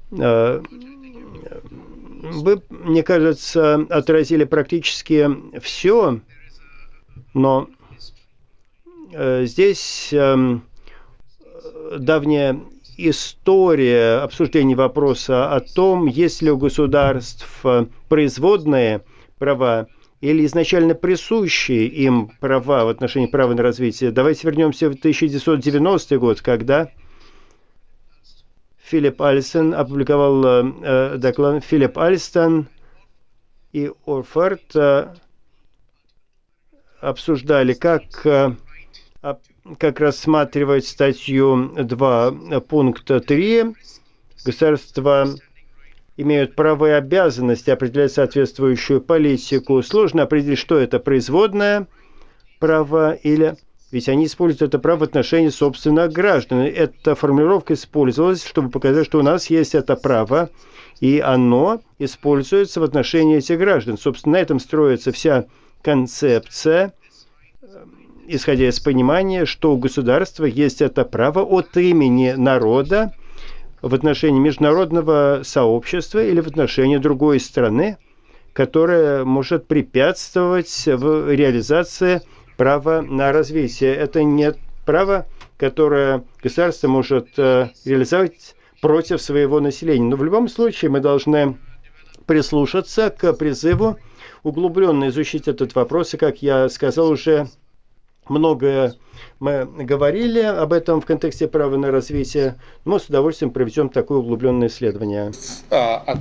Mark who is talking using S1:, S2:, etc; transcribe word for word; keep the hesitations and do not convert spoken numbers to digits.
S1: Вы, мне кажется, отразили практически все, но здесь давняя история обсуждения вопроса о том, есть ли у государств производные права или изначально присущие им права в отношении права на развитие. Давайте вернемся в тысяча девятьсот девяностый год, когда Филипп Альстон опубликовал э, доклад. Филипп Альстон и Орфорд э, обсуждали, как, э, как рассматривать статью два пункта три. Государства имеют право и обязанности определять соответствующую политику. Сложно определить, что это производное право или... Ведь они используют это право в отношении собственных граждан. Эта формулировка использовалась, чтобы показать, что у нас есть это право, и оно используется в отношении этих граждан. Собственно, на этом строится вся концепция, исходя из понимания, что у государства есть это право от имени народа в отношении международного сообщества или в отношении другой страны, которая может препятствовать в реализации права на развитие. Это не право, которое государство может реализовать против своего населения. Но в любом случае мы должны прислушаться к призыву углубленно изучить этот вопрос. И, как я сказал, уже многое мы говорили об этом в контексте права на развитие. Мы с удовольствием проведем такое углубленное исследование.